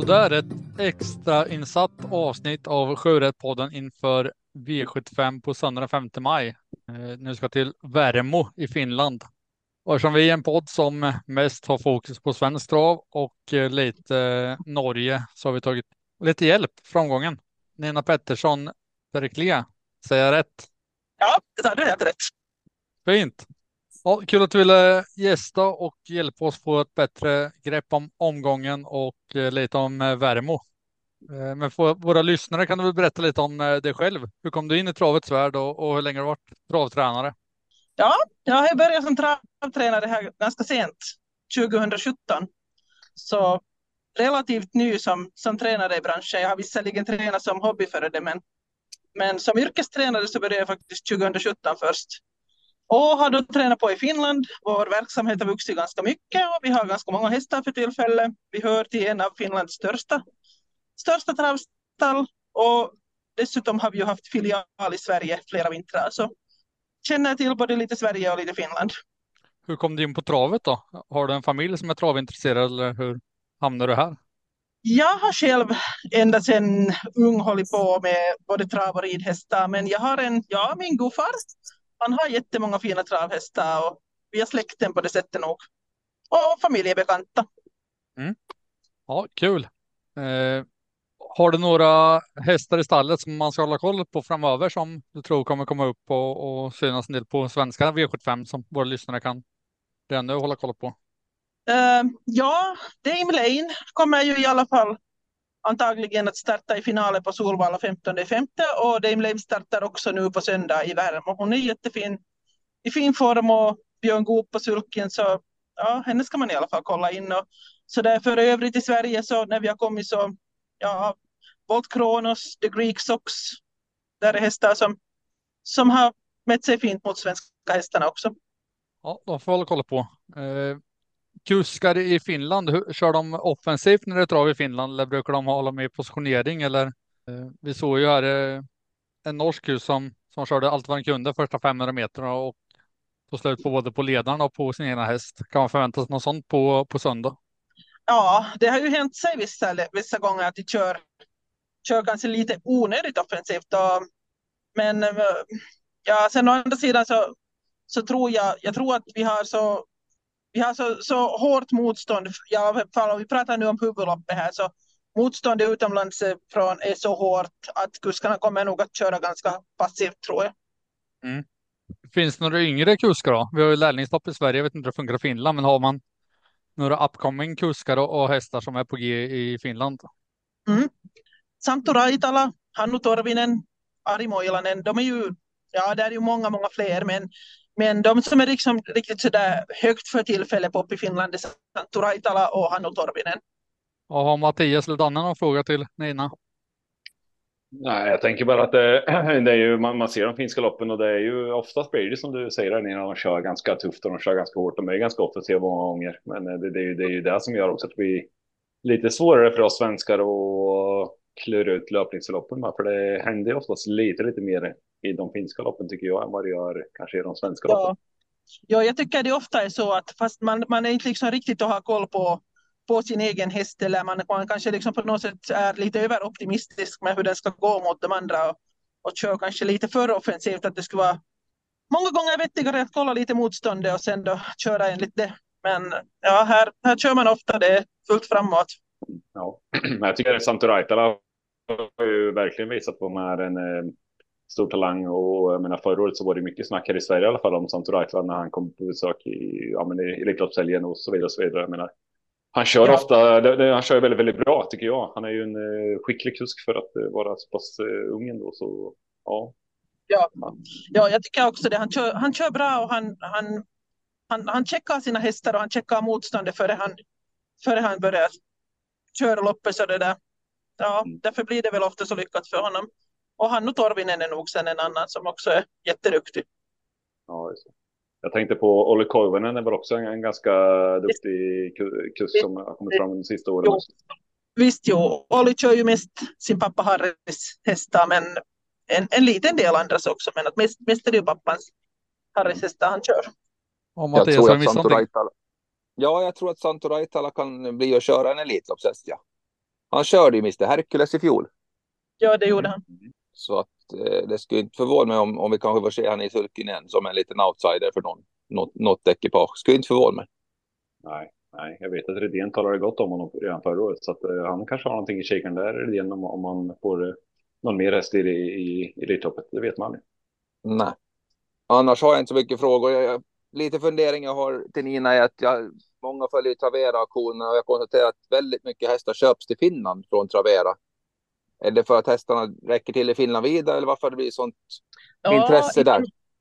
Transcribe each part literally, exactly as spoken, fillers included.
Och det är ett extra insatt avsnitt av Sjöräddpodden inför V sjuttiofem på söndag den femte maj. Eh, nu ska till Värmo i Finland. Och eftersom vi är en podd som mest har fokus på svensk trav och eh, lite eh, Norge, så har vi tagit lite hjälp från gången. Nina Pettersson, Berkeley, säger jag rätt? Ja, det är helt rätt. Fint. Ja, kul att du ville gästa och hjälpa oss få ett bättre grepp om omgången och eh, lite om eh, Värmo. Eh, Men för våra lyssnare kan du väl berätta lite om eh, dig själv. Hur kom du in i travets värld och, och hur länge har du varit travtränare? Ja, jag har börjat som travtränare här ganska sent, tjugohundrasjutton. Så relativt ny som, som tränare i branschen. Jag har visserligen tränat som hobby före det, men, men som yrkestränare så började jag faktiskt tjugohundrasjutton först. Och har då tränat på i Finland. Vår verksamhet har vuxit ganska mycket och vi har ganska många hästar för tillfället. Vi hör till en av Finlands största, största travstall och dessutom har vi ju haft filial i Sverige flera vintrar. Så känner till både lite Sverige och lite Finland. Hur kom du in på travet då? Har du en familj som är travintresserad eller hur hamnade du här? Jag har själv ända sedan ung hållit på med både trav och ridhästar, men jag har en, ja, min gofar, han har jättemånga fina travhästar och vi har släkten på det sättet nog. Och familjebekanta. Mm. Ja, kul. Eh, har du några hästar i stallet som man ska hålla koll på framöver som du tror kommer komma upp och, och synas en del på svenska V sjuttiofem som våra lyssnare kan redan nu hålla koll på? Uh, ja, Dame Lane kommer ju i alla fall antagligen att starta i finalen på Solvalla femtonde femte och Dame Lane startar också nu på söndag i Värmo. Hon är jättefin i fin form och Björn Goop på sulken, så ja, henne ska man i alla fall kolla in. Och så där för övrigt i Sverige så när vi har kommit så ja, Volt Kronos, The Greek Sox, där är hästar som, som har mätt sig fint mot svenska hästarna också. Ja, de får vi hålla koll på. Eh, kuskar i Finland, hur, kör de offensivt när det är trav i Finland eller brukar de hålla med positionering? Eller, eh, vi såg ju här eh, en norsk kus som, som körde allt vad den kunde första femhundra meter och tog slut på både på ledaren och på sin egen häst. Kan man förvänta sig något sånt på, på söndag? Ja, det har ju hänt sig vissa, vissa gånger att de kör, kör kanske lite onödigt offensivt. Och, men ja, sen å andra sidan så, så tror jag, jag tror att vi har så Vi har så, så hårt motstånd, ja, om vi pratar nu om huvudloppet här, så motståndet utomlands från är så hårt att kuskarna kommer nog att köra ganska passivt, tror jag. Mm. Finns det några yngre kuskar då? Vi har ju lärlingslopp i Sverige, jag vet inte hur det funkar i Finland, men har man några upcoming kuskar och, och hästar som är på G i Finland? Mm. Santtu Raitala, Hannu Torvinen, Ari Moilanen, de är ju, ja, det är ju många, många fler, men, men de som är liksom riktigt sådär högt för tillfället på upp i Finland är Santtu Raitala och Hannu Torvinen. Och har Mattias eller Danne någon fråga till Nina? Nej, jag tänker bara att det, det är ju, man, man ser de finska loppen och det är ju oftast blir det som du säger där, när de kör ganska tufft och de kör ganska hårt. De är ganska offensiva många gånger. Men det, det, är ju, det är ju det som gör också att det blir lite svårare för oss svenskar att klura ut löpningsloppen. För det händer ju oftast lite, lite mer i de finska loppen tycker jag än vad det gör kanske i de svenska Ja. loppen. Ja, jag tycker det ofta är så att fast man, man är inte liksom riktigt att ha koll på, på sin egen häst, eller man, man kanske liksom på något sätt är lite överoptimistisk med hur den ska gå mot de andra och, och kör kanske lite för offensivt, att det skulle vara många gånger vettigare att kolla lite motståndet och sen då köra enligt det. Men ja, här, här kör man ofta det fullt framåt. Ja, men jag tycker att Santtu Raitala har ju verkligen visat på med en eh, stor talang, och jag menar, förra året så var det mycket snack här i Sverige i alla fall om Santtu Raitala när han kom på besök i, ja, men i Elitloppshelgen och så vidare och så vidare. Jag menar, han kör Ja. ofta, det, det, han kör väldigt, väldigt bra tycker jag. Han är ju en eh, skicklig kusk för att eh, vara så pass eh, ung ändå, så ja. Ja. Ja, jag tycker också det. Han kör, han kör bra och han, han, han, han checkar sina hästar och han checkar motståndet före han, före han börjar köra loppet, så det där. Ja, därför blir det väl ofta så lyckat för honom. Och Hannu Torvinen är nog sen en annan som också är jätteduktig. Ja, just det. Jag tänkte på Olli Koivunen är väl också en, en ganska duktig kusk som har kommit fram de sista åren. Jo. Visst, jo. Olli kör ju mest sin pappa Harris hästar, men en, en liten del andras också. Men att mest, mest är det ju pappans Harris hästar han kör. Och Jag Mattias, tror har att missat Santtu någonting? Raitala, ja, jag tror att Santtu Raitala kan bli och köra en Elitloppshäst, ja. Han körde ju mister Hercules i fjol. Ja, det gjorde han. Så att eh, det skulle inte förvåna mig om, om vi kanske får se han i sulken igen som en liten outsider för någon, något, något ekipage. Skulle inte förvåna mig. Nej, nej, jag vet att Redén talade gott om honom redan förra året. Så att, uh, han kanske har någonting i kikan där, Redén, om, om man får uh, någon mer häst i, i, i Elitloppet. Det vet man aldrig. Nej. Annars har jag inte så mycket frågor. Jag, jag, lite fundering jag har till Nina är att jag, många följer Travera-auktionerna och jag konstaterar att väldigt mycket hästar köps till Finland från Travera. Är det för att hästarna räcker till i Finland vidare eller varför det blir sånt Ja, intresse där?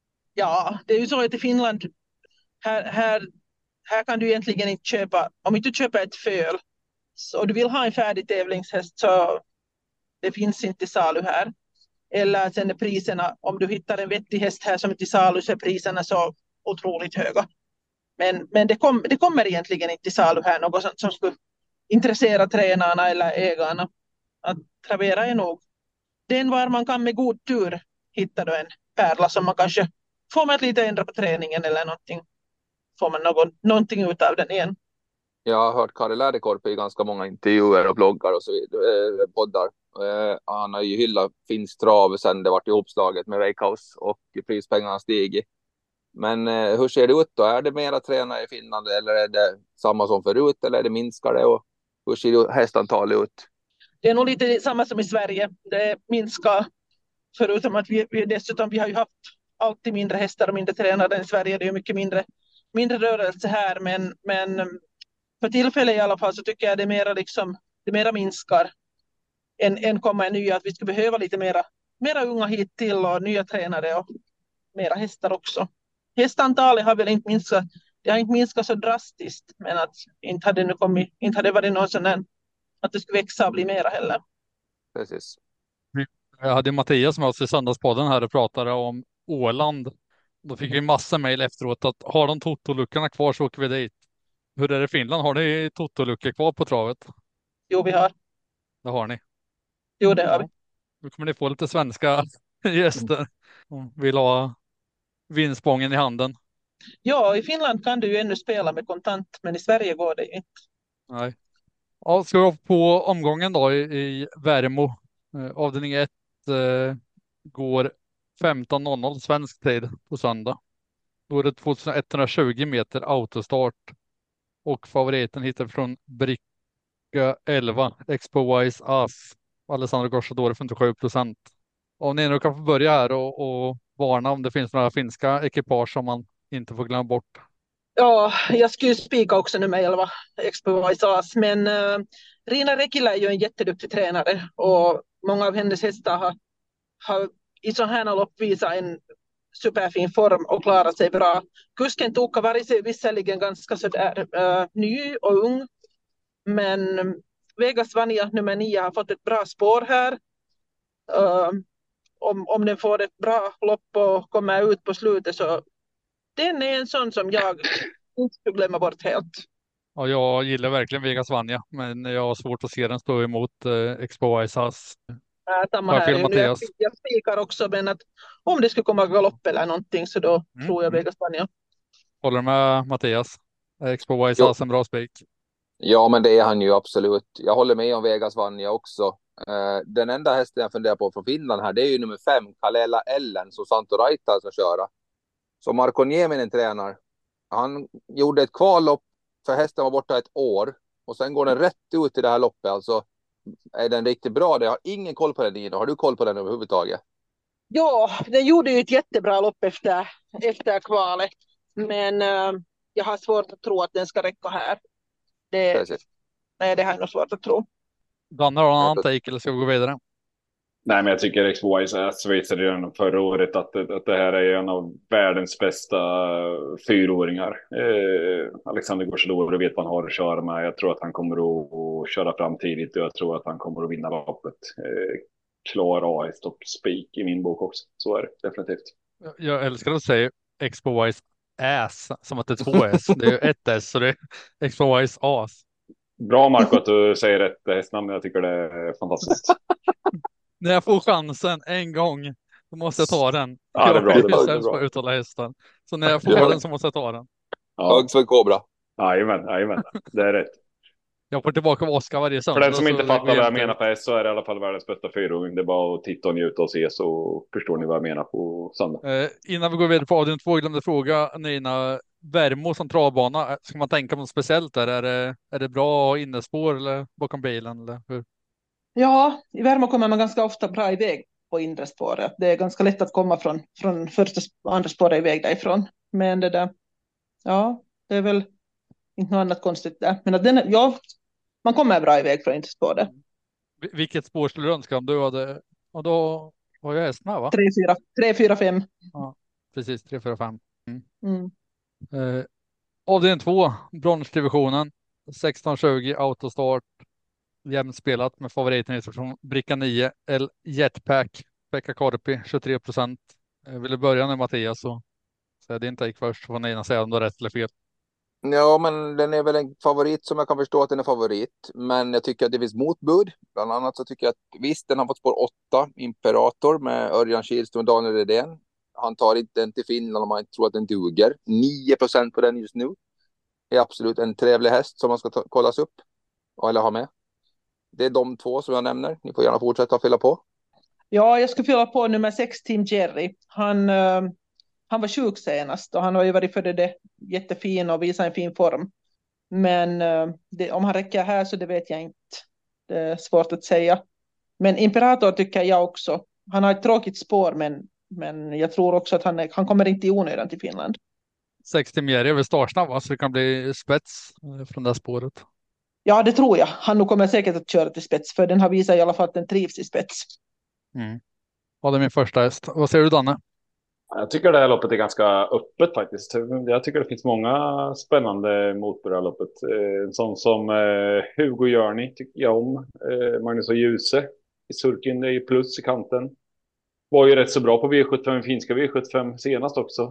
Ja, det är ju så att i Finland här, här, här kan du egentligen inte köpa, om inte du köper ett föl och du vill ha en färdig tävlingshäst så det finns inte i salu här. Eller sen är priserna, om du hittar en vettig häst här som är till salu så är priserna så otroligt höga. Men, men det, kom, det kommer egentligen inte till salu här något som, som skulle intressera tränarna eller ägarna. Att Travera är nog den var man kan med god tur hitta då en pärla som man kanske får man lite ändra på träningen eller någonting. Får man någon, någonting ut av den igen. Jag har hört Kari Läderkorp i ganska många intervjuer och bloggar och så vidare, eh, poddar. Eh, han har ju hyllat finsk trav sen det vart ihopslaget med Veikkaus och prispengarna stigit. Men eh, hur ser det ut då? Är det mera tränare i Finland eller är det samma som förut eller är det minskade? Och hur ser hästantalet ut? Det är nog lite samma som i Sverige. Det minskar förutom att vi, vi dessutom vi har ju haft alltid mindre hästar och mindre tränare än i Sverige. Det är ju mycket mindre, mindre rörelse här men, men för tillfället i alla fall så tycker jag det är mera liksom det mera minskar än, än kommer nya att vi ska behöva lite mera, mera unga hit till och nya tränare och mera hästar också. Hästantalet har väl inte minskat, det har inte minskat så drastiskt men att inte hade, nu kommit, inte hade varit någon sån där, att det skulle växa och bli mera heller. Precis. Jag hade Mattias med oss i söndagspodden här och pratade om Åland. Då fick vi massa mejl efteråt att har de totoluckorna kvar så åker vi dit. Hur är det i Finland? Har ni totoluckor kvar på travet? Jo, vi har. Det har ni. Jo, det har vi. Nu kommer ni få lite svenska gäster som vill ha vinstbången i handen. Ja, i Finland kan du ju ännu spela med kontant, men i Sverige går det inte. Nej. Ja, ska vi på omgången då i, i Värmo. Eh, avdelning ett eh, går femton noll noll svensk tid på söndag. Då är det tjugoett tjugo meter autostart. Och favoriten hittar från bricka elva, Expo Wise As. Alessandro Gocciadoro femtiosju procent. Om ni nu kan få börja här och, och varna om det finns några finska ekipage som man inte får glömma bort. Ja, jag skulle spika också nummer elva, Expo Wise As, men uh, Rina Rekila är ju en jätteduktig tränare och många av hennes hästar har, har i sådana här lopp visat en superfin form och klarat sig bra. Kusken Tuukka var visserligen ganska sådär uh, ny och ung, men Vegas Vanja nummer nio har fått ett bra spår här. Uh, om, om den får ett bra lopp och kommer ut på slutet så den är en sån som jag inte skulle glömma bort helt. Ja, jag gillar verkligen Vegas Vanja, men jag har svårt att se den stå emot eh, Expo Wise As. Äh, samma här. Fel, Jag, jag spikar också, men att om det skulle komma galopp eller någonting så då mm. tror jag Vegas Vanja. Håller du med Mattias? Expo Wise As en bra spik. Ja, men det är han ju absolut. Jag håller med om Vegas Vanja också. Uh, den enda hästen jag funderar på från Finland här, det är ju nummer fem, Kalela Ellen, som Santo Raita ska köra. Så Marko Nieminen tränar. Han gjorde ett kvallopp för hästen var borta ett år. Och sen går den rätt ut i det här loppet. Alltså är den riktigt bra? Jag har ingen koll på den, Nina. Har du koll på den överhuvudtaget? Ja, den gjorde ju ett jättebra lopp efter, efter kvalet. Men uh, jag har svårt att tro att den ska räcka här. Det, nej, det har jag nog svårt att tro. Danne, har du någon annan take eller ska vi gå vidare? Nej, men jag tycker Expo Wise As visade redan förra året att, att det här är en av världens bästa fyraåringar. Eh, Alexander Gocciadoro vet vad han har att köra med. Jag tror att han kommer att, att köra fram tidigt och jag tror att han kommer att vinna loppet. Eh, klar A S och spik i min bok också. Så är det definitivt. Jag, jag älskar att säga Expo Wise As som att det är två S. Det är ju ett S så det är Expo Wise As. Bra Marco att du säger rätt hästnamn. Jag tycker det är fantastiskt. När jag får chansen en gång så måste jag ta den. Ja, det är bra. Jag det är bra, är det är sämst på bra. att uttala hästar. Så när jag får Ja. den så måste jag ta den. Ja. Högs för Kobra. Jajamän, jajamän. Det är rätt. Jag får tillbaka Oskar varje För söndag. den som inte så fattar det går vad jag inte. menar på häst så är det i alla fall världens bästa fyrhjuling. Det är bara att titta och njuta och se så förstår ni vad jag menar på söndag. Eh, innan vi går vidare på avdelning två, glömde fråga Nina, Värmo som travbana, ska man tänka på något speciellt där? Är det, är det bra att ha innespår eller bakom bilen? Eller hur? Ja, i Värmo kommer man ganska ofta bra iväg på inre spåret. Det är ganska lätt att komma från, från första och andra spåret iväg därifrån. Men det där, ja, det är väl inte något annat konstigt där. Men att den, ja, man kommer bra iväg från inre spåret. Vil- Vilket spår skulle du önska om du hade, och då var jag häst med va? tre, fyra, tre, fyra, fem. Ja, precis, tre, fyra, fem. Mm. Mm. Eh, avdelning två, bronsdivisionen, sexton tjugo autostart, jämnt spelat med favoriten från bricka nio, L Jetpack, Pekka Korpi, tjugotre procent. Eh, vill du börja nu Mattias så säg din take först, så får Nina säga om du har rätt eller fel. Ja, men den är väl en favorit som jag kan förstå att den är favorit. Men jag tycker att det finns motbud. Bland annat så tycker jag att visst, den har fått spår åtta, Imperator med Örjan Kihlström och Daniel Redén. Han tar inte den till Finland om man inte tror att den duger. nio procent på den just nu. Är absolut en trevlig häst som man ska ta, kollas upp. Eller ha med. Det är de två som jag nämner. Ni får gärna fortsätta att fylla på. Ja, jag ska fylla på nummer sex, Team Jerry. Han, eh, han var sjuk senast och han har ju varit för det, det jättefin och visat en fin form. Men eh, det, om han räcker här så det vet jag inte. Det är svårt att säga. Men Imperator tycker jag också. Han har ett tråkigt spår men, men jag tror också att han, är, han kommer inte i onödan till Finland. sextio mer är väl startsnabb va? Så det kan bli spets eh, från det här spåret. Ja, det tror jag. Han nog kommer säkert att köra till spets för den har visat i alla fall att den trivs i spets. Mm. Ja, det är min första häst. Vad säger du Danne? Jag tycker det här loppet är ganska öppet faktiskt. Jag tycker det finns många spännande mot på det här loppet. En sån som Hugo Jörni tycker jag om. Magnus och Ljuse i sulken, det är ju plus i kanten. Var ju rätt så bra på V sjuttiofem, finska V sjuttiofem senast också.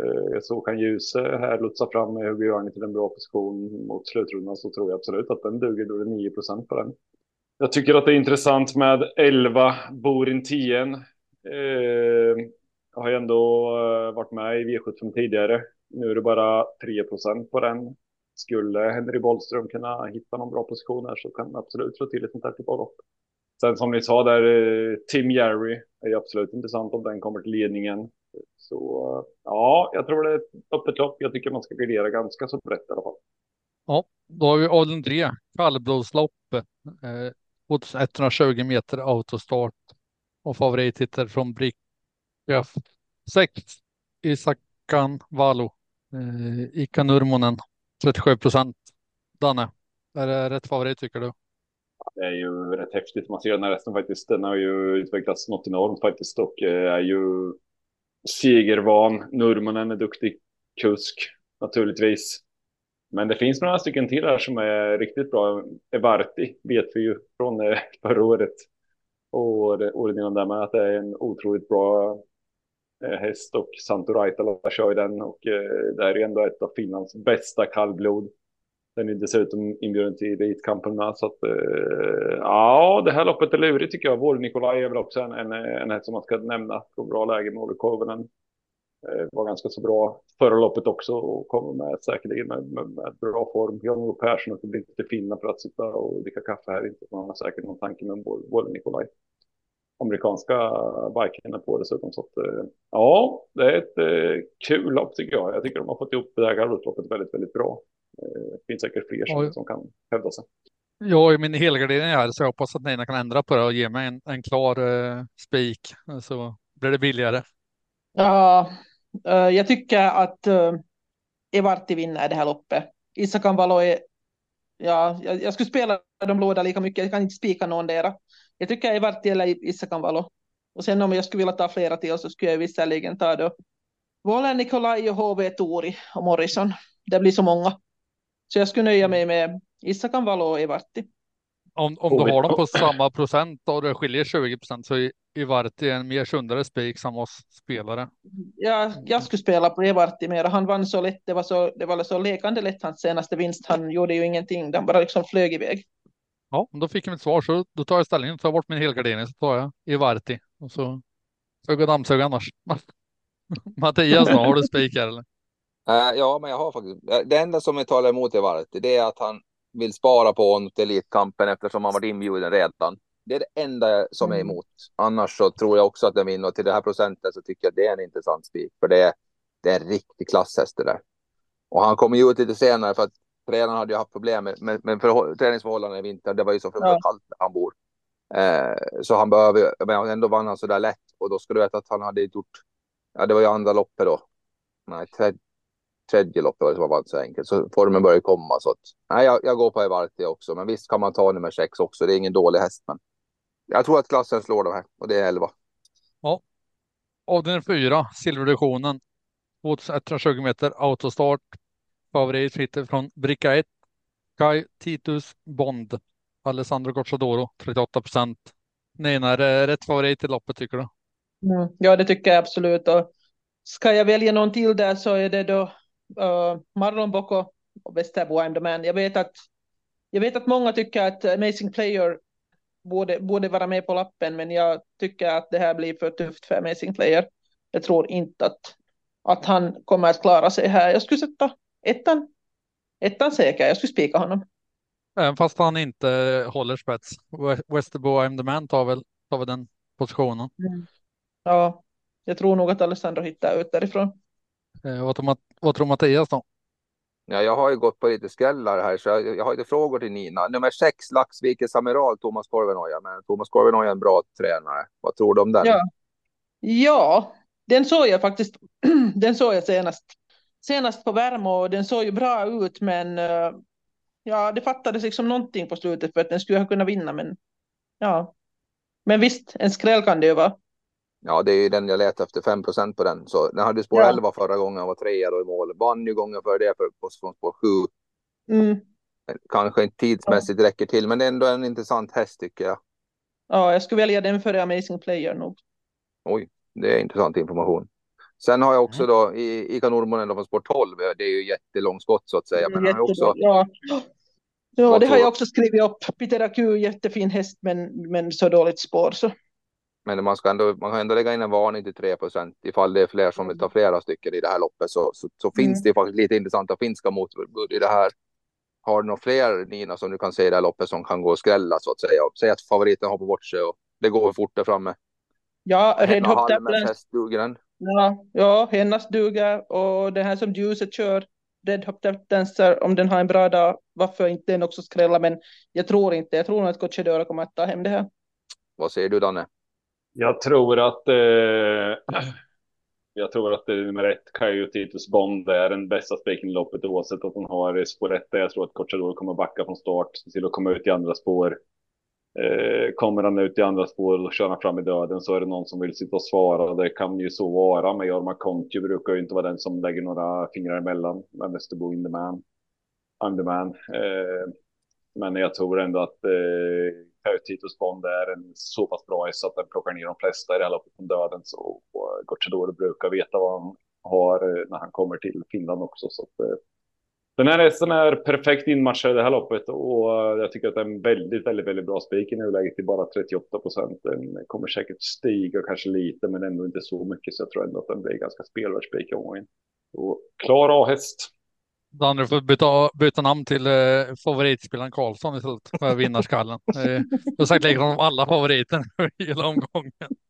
Så kan Ljuse här lotsa fram med Hugo Jörni till en bra position mot slutrundan, så tror jag absolut att den duger. Då är det nio procent på den. Jag tycker att det är intressant med elva Borin tio. Jag har ju ändå varit med i V sjuttiofem tidigare. Nu är det bara tre procent på den. Skulle Henry Bollström kunna hitta någon bra position här så kan man absolut slå till ett sånt här typ av lopp. Sen som ni sa där, Tim Jerry är ju absolut intressant om den kommer till ledningen. Så ja, jag tror det är ett öppet lopp. Jag tycker man ska gardera ganska så brett i alla fall. Ja, då har vi avdelning tre, kallblodslopp. Eh, etthundratjugo meter autostart. Och favorittitel från bricka sex, Isakan Valo. Eh, Ika Nurmonen, trettiosju procent. Danne, är det rätt favorit tycker du? Det är ju rätt häftigt. Man ser den här resten faktiskt. Den har ju utvecklats något enormt faktiskt och är ju segervan. Nurmonen är duktig kusk naturligtvis. Men det finns några stycken till här som är riktigt bra. Evarti vet vi ju från förra året. Och året innan där med att det är en otroligt bra häst och Santo Raitala kör ju den och det här är ändå ett av Finlands bästa kallblod. Den är dessutom inbjuden till elitkampen med, så att ja, det här loppet är lurigt tycker jag. Vår Nikolaj är väl också en, en, en häst som man ska nämna på bra läge med Olle Koivunen. Var ganska så bra förra loppet också och kommer med säkerligen med, med, med bra form. Jan-Olof Persson och det blir inte till Finland för att sitta och dricka kaffe här, inte man har säkert någon tanke med vår Nikolaj. Amerikanska biken på dessutom. Så att, ja, det är ett eh, kul lopp tycker jag. Jag tycker de har fått ihop det här galoploppet väldigt, väldigt bra. Det finns säkert fler som, som kan hävda sig. Jag är min helgardering här så jag hoppas att Nina kan ändra på det och ge mig en, en klar eh, spik så blir det billigare. Ja, uh, jag tycker att uh, Evarti vinner det här loppet. Isakan Valo är, ja, jag, jag skulle spela de låda lika mycket. Jag kan inte spika någon där. Jag tycker Evarti eller Isakan Valo. Och sen om jag skulle vilja ta flera till så skulle jag visserligen ta då Vålen, Nikolaj och H V Tori och Morrison. Det blir så många. Så jag skulle nöja mig med Isakan Valo och Evarti. Om, om du har dem på samma procent och det skiljer tjugo procent så är Evarti en mer sundare spik som oss spelare. Ja, jag skulle spela på Evarti mer. Han vann så lätt. Det var så, det var så lekande lätt hans senaste vinst. Han gjorde ju ingenting. Den bara liksom flög iväg. Ja, då fick jag mitt svar så då tar jag ställningen. Tar bort min helgardering så tar jag Evarti. Och så ska jag gå dammsuga annars. Mattias då, har du spik här eller? Uh, ja, men jag har faktiskt. Det enda som jag talar emot Evarti, det är att han vill spara på honom till elitkampen eftersom han varit inbjuden redan. Det är det enda som är emot. Annars så tror jag också att den vinner. Och till det här procentet så tycker jag det är en intressant spik. För det är, det är en riktig klasshäst det där. Och han kommer ju ut lite senare för att tränaren hade ju haft problem med, med, med för, träningsförhållanden i vinter. Det var ju så fruktansvärt ja. kallt där han bor. Eh, så han behöver, men ändå vann han så där lätt. Och då ska du veta att han hade gjort, ja det var ju andra loppet då. Nej, tredje, tredje loppet var det som var så enkelt. Så formen börjar komma. Så att, nej, jag, jag går på Evarti också. Men visst kan man ta nummer sex också. Det är ingen dålig häst. Men jag tror att klassen slår de här. Och det är elva. Ja. Avdelning fyra, silverdivisionen. tvåtusen meter autostart. Favorit sitter från bricka ett. Kai Titus Bond. Alessandro Gocciadoro, trettioåtta procent. Nej, är det rätt favorit i loppet tycker du? Mm, ja, det tycker jag absolut. Och ska jag välja någon till där så är det då uh, Marlon Bocco och Westerbo I'm the man. Jag vet att, jag vet att många tycker att Amazing Player borde, borde vara med på lappen, men jag tycker att det här blir för tufft för Amazing Player. Jag tror inte att, att han kommer att klara sig här. Jag skulle sätta ettan, ettan säker. Jag skulle spika honom. Även fast han inte håller spets. Westerbo I'm the man tar väl, tar väl den positionen. Mm. Ja, jag tror nog att Alessandro hittar ut därifrån. Eh, vad, tror, vad tror Mattias då? Ja, jag har ju gått på lite skrällar här så jag, jag har lite frågor till Nina. Nummer sex, Laxvikens Amiral, Thomas Korvenoja. Men Thomas Korvenoja är en bra tränare. Vad tror du om den? Ja, ja den såg jag faktiskt den såg jag senast, senast på Värmo och den såg ju bra ut men uh, ja, det fattades liksom någonting på slutet för att den skulle ha kunnat vinna men ja, men visst, en skräll kan det ju vara. Ja, det är ju den jag letar efter, fem procent på den. Så den hade spår ja. elva förra gången och var trea då i mål. Vann ju gången för det för, på spår sju. Mm. Kanske inte tidsmässigt ja. räcker till, men det är ändå en intressant häst tycker jag. Ja, jag skulle välja den för Amazing Player nog. Oj, det är intressant information. Sen har jag också då i Ika Nordmonen då på spår tolv. Det är ju jättelång skott så att säga. Men han har också... Ja, ja det har jag också skrivit upp. Peter Acu, jättefin häst men, men så dåligt spår så. Men man, ska ändå, man kan ändå lägga in en varning till tre procent ifall det är fler som vill ta flera stycken i det här loppet så, så, så mm. finns det faktiskt lite intressanta finska motbud i det här. Har du några fler Nina som du kan se i det här loppet som kan gå och skrälla så att säga? Säg att favoriten har på bort sig och det går fort där framme. Ja, Red Hop Taplands. Ja, ja, hennes duger och det här som Ljuset kör Red Hop Taplands om den har en bra dag, varför inte den också skrälla men jag tror inte, jag tror nog att Gocciadoro kommer att ta hem det här. Vad säger du Danne? Jag tror att eh, jag tror att det är nummer ett, Kai Titus Bond är den bästa spiken i loppet oavsett att hon har spår ett. Jag tror att Gocciadoro kommer backa från start till att komma ut i andra spår. Eh, kommer han ut i andra spår och köra fram i döden så är det någon som vill sitta och svara. Det kan ju så vara, men Jorma Kontio brukar ju inte vara den som lägger några fingrar emellan. Men Westerbo in the man. I'm the man. Eh, men jag tror ändå att eh, Titus Bond är en så pass bra häst att den plockar ner de flesta i det här loppet från döden. Så Gocciadoro brukar veta vad han har när han kommer till Finland också. Så att, eh, den här hästen är perfekt inmatchad i det här loppet och jag tycker att det är en väldigt, väldigt, väldigt bra spik i nuläget till bara trettioåtta procent. Den kommer säkert stiga kanske lite men ändå inte så mycket så jag tror ändå att den blir ganska spelvärd spik i omgången. Och klar A-häst. Danne får byta, byta namn till eh, favoritspelaren Karlsson istället för vinnarskallen. Eh, jag har sagt likadant om alla favoriter i hela omgången.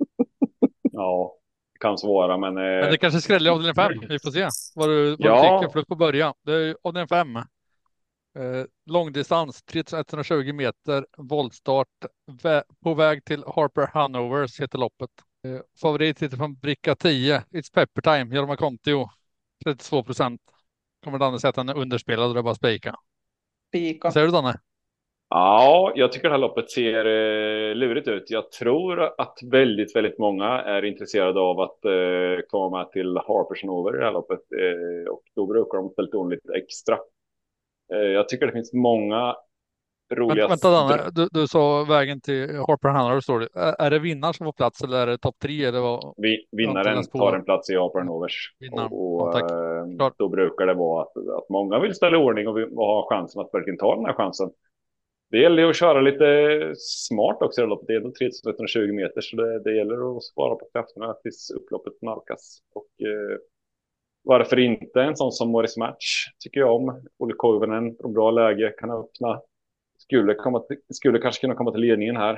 Ja, det kan så vara men... Eh... Men det kanske skräller av avdelning fem. Vi får se vad du, vad ja. du tycker. För på början. Det är avdelning fem. Eh, långdistans, tretusen etthundratjugo meter, voltstart vä på väg till Harper Hanovers heter loppet. Eh, favorit sitter från bricka tio, It's Pepper Time, Jorma Kontio, trettiotvå procent. Kommer Danne säga att han är underspelad och det är bara spika. Spika. Säger du Danne? Ja, jag tycker det här loppet ser eh, lurigt ut. Jag tror att väldigt, väldigt många är intresserade av att eh, komma med till Harper Hanover i det här loppet. Eh, och då brukar de ställa om lite extra. Jag tycker det finns många roliga... Vänta Danne, du, du sa vägen till Harper Hanover står det. Är, är det vinnaren som får plats eller är det topp tre? Eller vad? Vi, vinnaren tar en plats i Harper Hanovers. Och, och ja, då brukar det vara att, att många vill ställa ordning och, och ha chansen att verkligen ta den här chansen. Det gäller att köra lite smart också i loppet. Det är ändå tretusen etthundratjugo meter så det, det gäller att spara på krafterna tills upploppet nalkas. Och... Eh, varför inte en sån som Morris Match tycker jag om. Olle Koivunen på bra läge kan öppna. Skulle, komma till, skulle kanske kunna komma till ledningen här.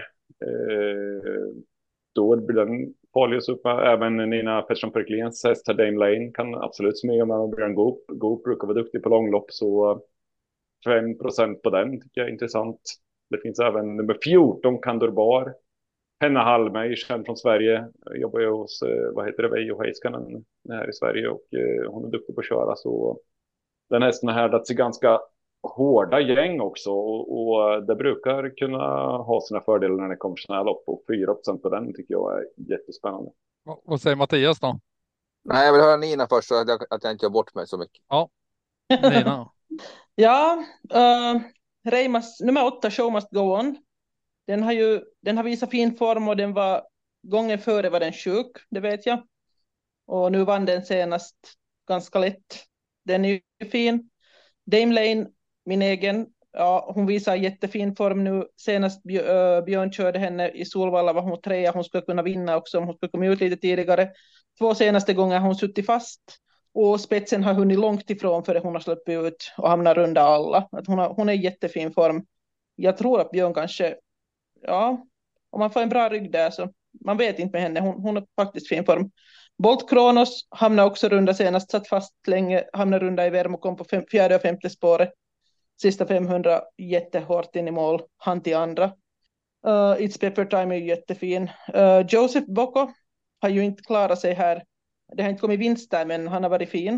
Eh, då blir den farlig att supa. Även Nina Pettersson Perklens häst Dame Lane kan absolut smyga med Björn Goop. Goop brukar vara duktig på långlopp, så fem procent på den tycker jag är intressant. Det finns även nummer fjorton Kandorbar. Henna Hallmey, känd från Sverige, jobbar ju hos, vad heter det, Veijo Heiskanen här i Sverige, och hon är duktig på att köra, så den hästen har härdat sig ganska hårda gäng också, och, och det brukar kunna ha sina fördelar när det kommer såna här lopp, och fyra procent på den tycker jag är jättespännande. Va- Vad säger Mattias då? Nej, jag vill höra Nina först så att jag, att jag inte gör bort mig så mycket. Ja, Nina. Ja, uh, Reimas nummer åtta, Show Must Go On. Den har ju den har visat fin form, och den var gången före var den sjuk, det vet jag. Och nu vann den senast ganska lätt. Den är ju fin. Dame Lane, min egen, ja, hon visar jättefin form nu. Senast Björn, Björn körde henne i Solvalla, var hon trea. Hon skulle kunna vinna också om hon skulle komma ut lite tidigare. Två senaste gånger har hon suttit fast. Och spetsen har hunnit långt ifrån före hon har släppt ut och hamnar runda alla. Att hon, har, hon är i jättefin form. Jag tror att Björn kanske, ja, om man får en bra rygg där så, man vet inte med henne, hon, hon är faktiskt fin form. Bolt Kronos hamnar också runda senast, satt fast länge, hamnar runda i Vermo, kom på fem, fjärde och femte spåret. Sista femhundra jättehårt in i mål, han till andra. Uh, It's Pepper Time är ju jättefin. Uh, Joseph Bocco har ju inte klarat sig här. Det har inte kommit vinst där, men han har varit fin.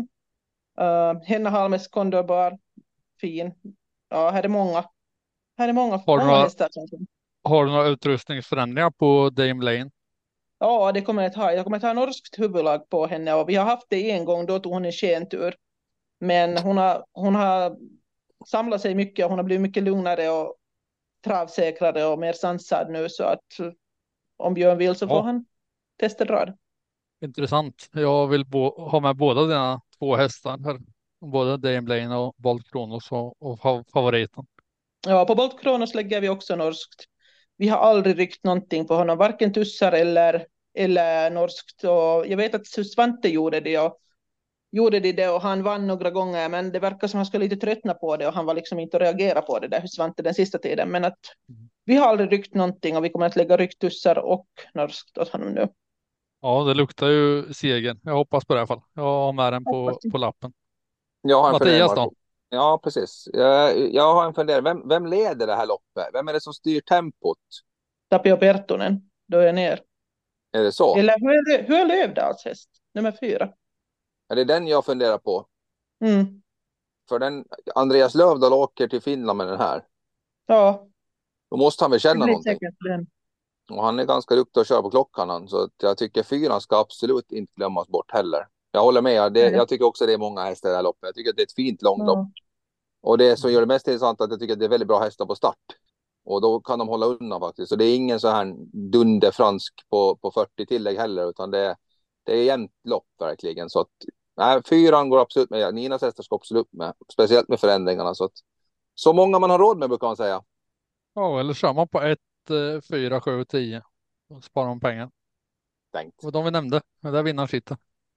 Uh, Henna Halmes Kondorbar, fin. Ja, här är många. Här är många, Har du många några- hästar. som- Har du några utrustningsförändringar på Dame Lane? Ja, det kommer jag att ha. Jag kommer att ha norskt huvudlag på henne, och vi har haft det en gång, då tog hon en skentur. Men hon har, hon har samlat sig mycket, och hon har blivit mycket lugnare och travsäkrare och mer sansad nu, så att eh, om Björn vill så Ja. får han testa dra det. Intressant. Jag vill bo- ha med båda dina två hästar här. Både Dame Lane och Bolt Kronos och, och fa- favoriten. Ja, på Bolt Kronos lägger vi också norskt. Vi har aldrig ryckt någonting på honom, varken tussar eller, eller norskt. Och jag vet att Svante gjorde det, och gjorde det, det och han vann några gånger, men det verkar som han skulle lite tröttna på det, och han var liksom inte att reagera på det där, Svante, den sista tiden. Men att vi har aldrig ryckt någonting, och vi kommer att lägga rycktussar och norskt åt honom nu. Ja, det luktar ju segern. Jag hoppas på det i alla fall. Jag har med den på, Hoppas det. på lappen. Jag har en fundering, Mattias Marco. då? Ja, precis. Jag, jag har en fundering. Vem, vem leder det här loppet? Vem är det som styr tempot? Tapio Pertunen, då är jag ner. Är det så? Eller hur är, det, hur är Lövdals häst? Nummer fyra. Är det den jag funderar på? Mm. För den, Andreas Lövdahl åker till Finland med den här. Ja, Då måste han väl det känna blir någonting. säkert den. Och han är ganska duktig att köra på klockan. Han, så att jag tycker fyran ska absolut inte glömmas bort heller. Jag håller med. Det, Nej. jag tycker också det är många hästar i det här loppet. Jag tycker att det är ett fint långlopp. Ja. Och det som gör det mest intressant är att jag tycker att det är väldigt bra hästar på start. Och då kan de hålla undan faktiskt. Så det är ingen så här dunderfransk på, på fyrtio tillägg heller. Utan det, det är jämnt lopp verkligen. Så att nej, fyran går absolut med. Ninas hästar ska absolut med. Speciellt med förändringarna. Så, att, så många man har råd med brukar man säga. Ja, eller kör man på ett, eh, fyra, sju, tio. Då sparar man pengar. Tänkt. Och de vi nämnde. Men där vinner sitter.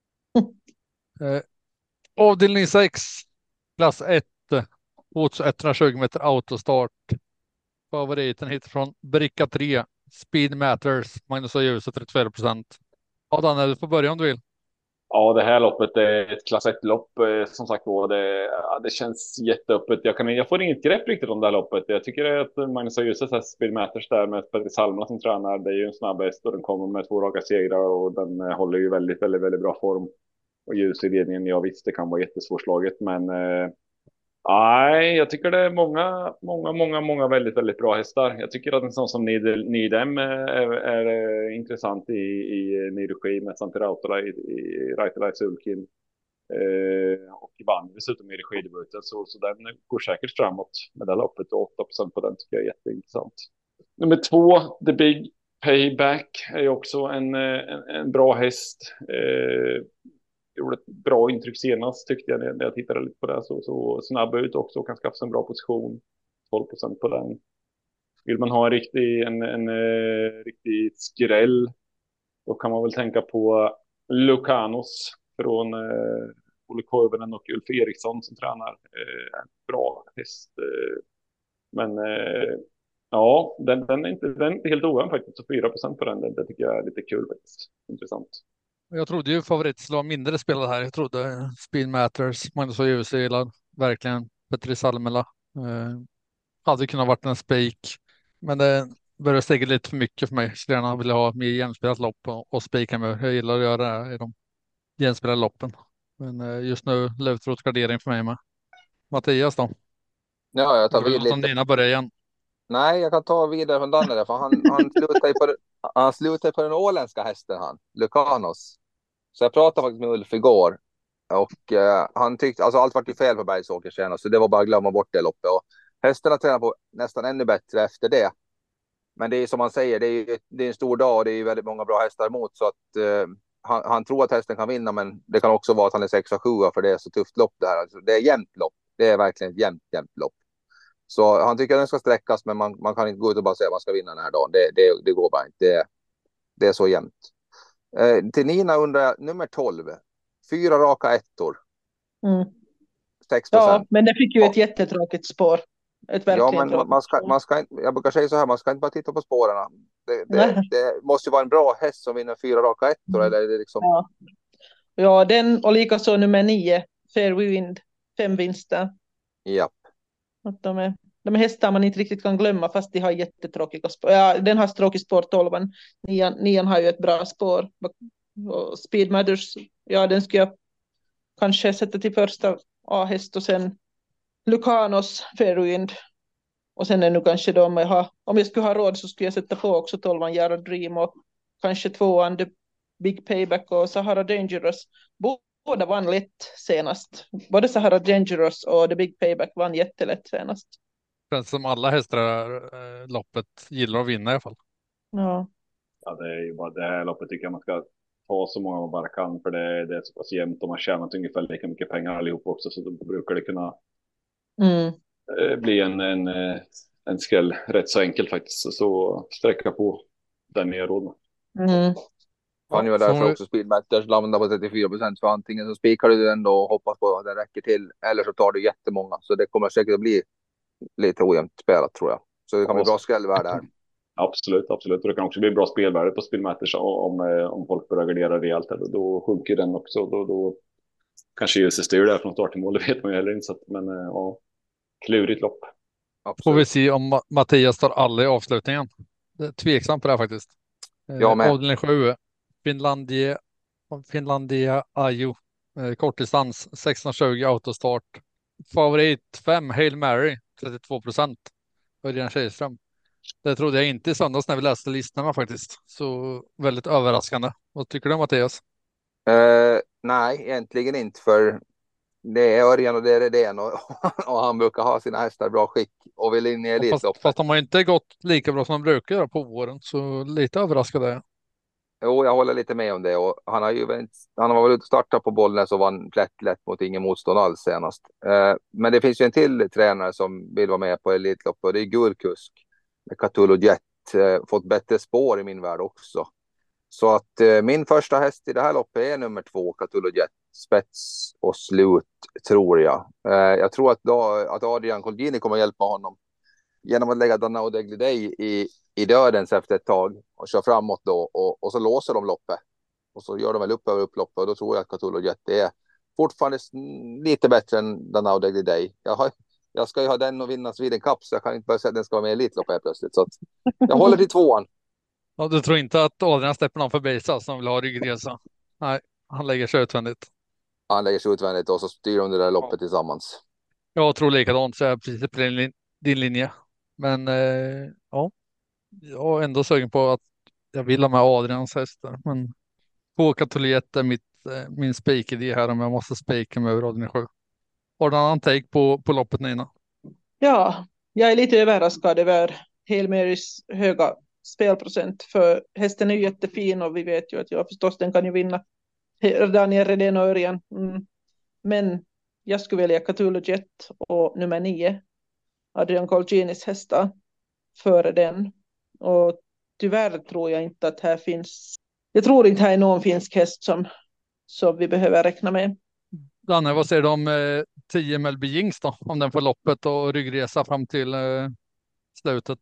eh, avdelning sex. Klass ett. etthundratjugo meter autostart. Favoriten hittar från bricka tre. Speed Matters. Magnus och ljuset trettiofyra procent. Ja, Daniel, du får börja om du vill. Ja, det här loppet är ett klass ett-lopp. eh, Som sagt var, det, ja, det känns jätteöppet. Jag, kan, jag får inget grepp riktigt om det här loppet. Jag tycker att Magnus och ljuset Speed Matters där med Petri Salma som tränar. Det är ju en snabb häst, och den kommer med två raka segrar, och den eh, håller ju väldigt, väldigt, väldigt bra form. Och ljus i ledningen, ja visst, det kan vara jättesvårslaget, men eh, nej, jag tycker det är många, många, många, många väldigt, väldigt bra hästar. Jag tycker att en sån som Nidem Nidem är, är, är intressant i, i ny regi med Santi Rautala i, i Raitala Sulkin. Eh, och vann dessutom i regidebuten, så, så den går säkert framåt med det här loppet, och åtta procent på den tycker jag är jätteintressant. Nummer två, The Big Payback, är också en, en, en bra häst. Eh, gjorde ett bra intryck senast tyckte jag när jag tittade lite på det. Så, så snabb ut också och kan skaffa sig en bra position. tolv procent på den. Vill man ha en riktig, en, en, en riktig skräll, då kan man väl tänka på Lucanos från eh, Olle Koivunen och Ulf Eriksson som tränar. Eh, en bra häst. Eh, men eh, ja, den, den, är inte, den är inte helt ojämn faktiskt. Så fyra procent på den, det, det tycker jag är lite kul faktiskt. Intressant. Jag trodde ju favorit skulle vara mindre spelare här. Jag trodde Speed Matters, Magnus och Jussi gillar verkligen Petri Salmela. Eh, hade kunnat varit en spik, men det börjar stiga lite för mycket för mig. Skulle gärna vilja ha mer jämspelat lopp och, och spika med. Jag gillar att göra det i de jämspelade loppen. Men eh, just nu Löfroths gardering för mig med. Mattias då? Ja, jag tar Vill du vid låta lite. dina börja igen? Nej, jag kan ta vidare från Danne där, för han, han slutar ju på, den- han slutar ju på den åländska hästen han, Lucanos. Så jag pratade faktiskt med Ulf igår och eh, han tyckte, alltså allt var ju fel på Bergsåker senast, så det var bara att glömma bort det loppet. Och hästarna tränar på nästan ännu bättre efter det. Men det är som man säger, det är, det är en stor dag och det är väldigt många bra hästar emot, så att eh, han, han tror att hästen kan vinna, men det kan också vara att han är sexa sjua för det är så tufft lopp det här. Alltså, det är jämnt lopp, det är verkligen ett jämnt, jämnt lopp. Så han tycker att den ska sträckas, men man, man kan inte gå ut och bara säga att man ska vinna den här dagen. Det, det, det går bara inte. Det, det är så jämnt. Eh, till Nina undrar jag, nummer tolv. Fyra raka ettor. Mm. sex Ja, procent. men det fick ju ett jättetråkigt spår. Ett Ja, verkligen men tråkigt man ska, spår. man ska inte, jag brukar säga så här, man ska inte bara titta på spåren. Det, det, Nej. det måste ju vara en bra häst som vinner fyra raka ettor. Mm. Eller är det liksom... Ja. Ja, den och likaså nummer nio, Fair Wind, fem vinster. Ja. Att de, är, de är hästar man inte riktigt kan glömma fast de har jättetråkiga spår. Ja, den har tråkigt spår tolvan. Nian, nian har ju ett bra spår. Och Speed Matters, ja den skulle jag kanske sätta till första A-häst och sen Lucanos, Fair Wind. Och sen är nu kanske då om jag, har, om jag skulle ha råd så skulle jag sätta på också tolvan Yara Dream och kanske tvåan The Big Payback och Sahara Dangerous. Båda vann lätt senast. Både Sahara Dangerous och The Big Payback vann jättelätt senast. Känns som alla hästar i det här, eh, loppet gillar att vinna i alla fall. Ja. Ja, det är ju bara det här loppet tycker jag man ska ta så många man bara kan, för det, det är så pass jämnt och man tjänar ungefär lika mycket pengar allihop också, så då brukar det kunna Mm. eh, bli en, en, eh, en skräll rätt så enkelt faktiskt. Så, så sträcka på den är råd med. Mm. Han gör så- därför också Speedmatters landar på trettiofyra procent, för antingen så spikar du den då och hoppas på att den räcker till, eller så tar du jättemånga. Så det kommer säkert att bli lite ojämnt spelat tror jag. Så det kan bli bra skrällvärde här. Absolut, absolut. Och det kan också bli bra spelvärde på Spelmatters om, om folk börjar gardera rejält. Då, då sjunker den också. Då, då kanske U S styr där från start till mål, det vet man ju heller inte. Men ja, klurigt lopp. Absolut. Får vi se om Ma- Mattias tar alla i avslutningen. Det är tveksamt på det här faktiskt. Eh, Jag med. Avdelning sju. Finlandia, Finlandia Ajo. Eh, kortdistans sexton tjugo autostart. Favorit fem Hail Mary trettiotvå procent. Örjan Kihlström. Det trodde jag inte i söndags när vi läste listorna faktiskt. Så väldigt överraskande. Vad tycker du Mattias? Eh, nej, egentligen inte, för det är Örjan och det är Redén och, och han brukar ha sina hästar i bra skick och vill in i Fast, Elitloppet. fast de har inte gått lika bra som de brukar göra på våren. Så lite överraskad är jag. Jo, jag håller lite med om det, och han har ju han var väl ute och startat på Bollnäs och vann lätt, lätt mot ingen motstånd alls senast. Eh, men det finns ju en till tränare som vill vara med på Elitloppet och det är Gurkusk med Cthulhu Jet. Eh, fått bättre spår i min värld också. Så att eh, min första häst i det här loppet är nummer två, Cthulhu Jet. Spets och slut, tror jag. Eh, jag tror att, då, att Adrian Colgjini kommer att hjälpa honom genom att lägga Danao Degli Day i, i dödens efter ett tag och köra framåt då. Och, och så låser de loppet. Och så gör de väl upp över upploppet, och då tror jag att Cthulhu Jet är fortfarande lite bättre än Danao Degli Day. Jag, har, jag ska ju ha den och vinna Sweden Cup, så jag kan inte bara säga att den ska vara med i Elitloppet helt plötsligt. Så att jag håller till tvåan. Ja, du tror inte att Adrian släpper någon förbi sig som vill ha ryggresa? Nej, han lägger sig utvändigt. Han lägger sig utvändigt och så styr de det där loppet tillsammans. Jag tror likadant, så jag är precis på din, lin- din linje. Men eh, ja, jag är ändå sugen på att jag vill ha med Adrians hästar. Men på Katoliet är mitt, eh, min spik-idé här om jag måste spika med över Adrian sju. Har du en annan take på, på loppet Nina? Ja, jag är lite överraskad över Hail Marys höga spelprocent, för hästen är ju jättefin och vi vet ju att jag förstås den kan ju vinna Daniel Redén och Örjan. Mm. Men jag skulle välja Cthulhu Jet och nummer nio, Adrian Colginis hästar, före den. Och tyvärr tror jag inte att här finns, jag tror inte här är någon finsk häst som, som vi behöver räkna med. Danne, vad säger du om eh, tio Melby Jinx då? Om den får loppet och ryggresa fram till eh, slutet.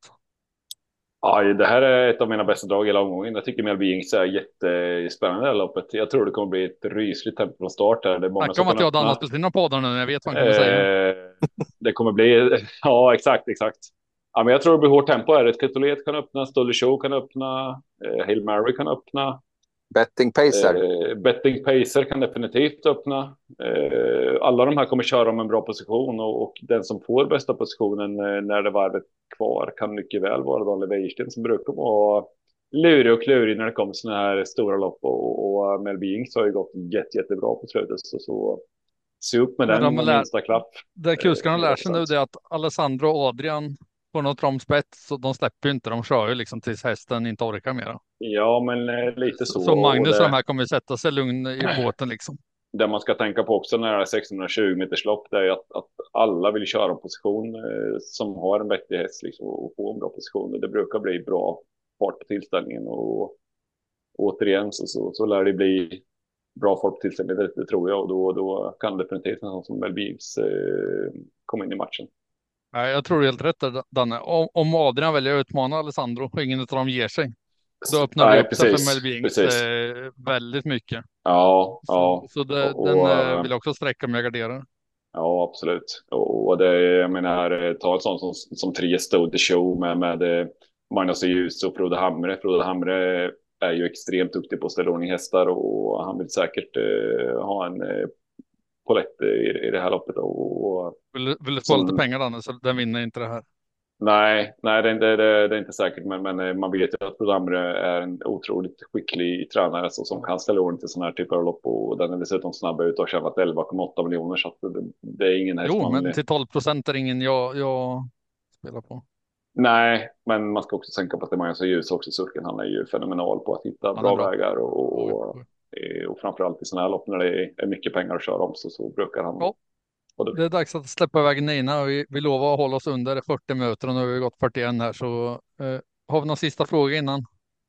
Ja, det här är ett av mina bästa drag i hela omgången. Jag tycker Melby Jinx är jättespännande det här loppet. Jag tror det kommer bli ett rysligt tempo från start. Här. Det är många Snacka som om kan att jag och öppna. Danne har spelat in några poddar nu. Jag vet vad han kommer säga. Eh, det kommer bli... Ja, exakt, exakt. Ja, men jag tror det blir hårt tempo här. Ett Ketolet kan öppna, Stolly Show kan öppna, eh, Hail Mary kan öppna. Betting Pacer. Eh, betting Pacer kan definitivt öppna. Eh, alla de här kommer köra om en bra position och, och den som får bästa positionen eh, när det varvet kvar kan mycket väl vara Daniel Wäjersten som brukar vara lurig och klurig när det kommer såna här stora lopp och, och Melby Jinx har ju gått jätte, jättebra på slutet så, så se upp med Men den de och lär- minsta klapp. Det kuskarna Eh, lär sig nu det är att Alessandro och Adrian får något tromspett så de släpper ju inte. De kör ju liksom tills hästen inte orkar mer. Ja, men eh, lite så. Så, så Magnus och och det- de här kommer ju sätta sig lugn i båten liksom. Det man ska tänka på också när det är sexhundratjugo meters lopp det är att, att alla vill köra en position eh, som har en vettig häst liksom, och få en bra position. Det brukar bli bra fart på tillställningen och återigen så, så, så lär det bli bra fart på tillställningen, det, det tror jag och då, då kan det definitivt någon som Melby Jinx eh, komma in i matchen. Nej, jag tror det är helt rätt där, Danne. Om, om Adrian väljer att utmana Alessandro och ingen av dem ger sig, då öppnar Nej, det upp sig precis, för Melby Jinx precis. eh, väldigt mycket. Ja, Så, ja. så det, och, den och, eh, vill jag också sträcka om jag garderar. Ja, absolut. Och, och det, jag menar, ta ett sånt som, som tre Stole the Show med, med eh, Magnus Ljus och Frode Hamre. Frode Hamre är ju extremt duktig på att ställa ordning hästar och han vill säkert eh, ha en eh, polett i, i det här loppet. Och, och, Vill, vill du få som- lite pengar, Danne, så den vinner inte det här. nej, nej det, det, det, det är inte säkert, men, men eh, man vet ju att Frode Hamre är en otroligt skicklig tränare så, som kan ställa ordning till sådana här typer av lopp och den är dessutom snabb ut och har tjänat elva komma åtta miljoner så att det, det är ingen häst Jo, man- men till tolv procent är ingen jag, jag spelar på. Nej, men man ska också tänka på att det är Magnus Ljus också. Surken, han är ju fenomenal på att hitta är bra, bra. vägar och, och, Oj, oj. och framförallt i sådana här lopp när det är mycket pengar att köra om så, så brukar han Ja. vara duktig. Det är dags att släppa iväg Nina och vi, vi lovar att hålla oss under fyrtio minuter och nu har vi gått fyrtioen här så eh, har vi någon sista fråga innan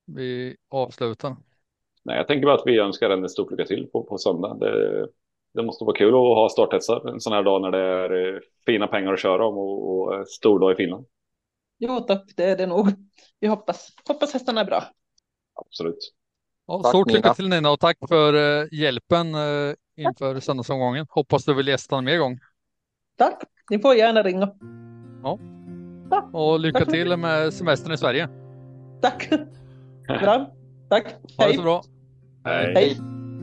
vi avslutar. Nej, jag tänker bara att vi önskar en stort lycka till på, på söndag. Det, det måste vara kul att ha starthästar en sån här dag när det är eh, fina pengar att köra om och, och eh, stor dag i Finland. Jo tack, det är det nog. Vi hoppas, hoppas hästarna är bra. Absolut. Ja, Tack, stort lycka Nina. till Nina och tack för eh, hjälpen eh, inför söndagsomgången. Hoppas du vill gästa mer gång. Tack, ni får gärna ringa. Och lycka Tack så till med semestern i Sverige. Tack. Bra, tack. Ha det Hej. så bra. Hej. Hej.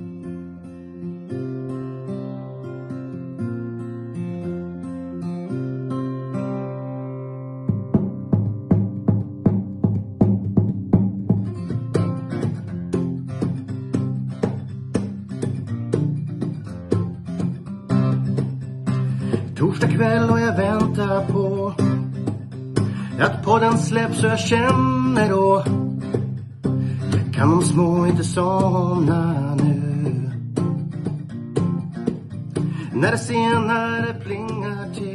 Torsdag kväll och jag väntar på att podden släpps och jag känner då kan de små inte somna nu. När det senare plingar till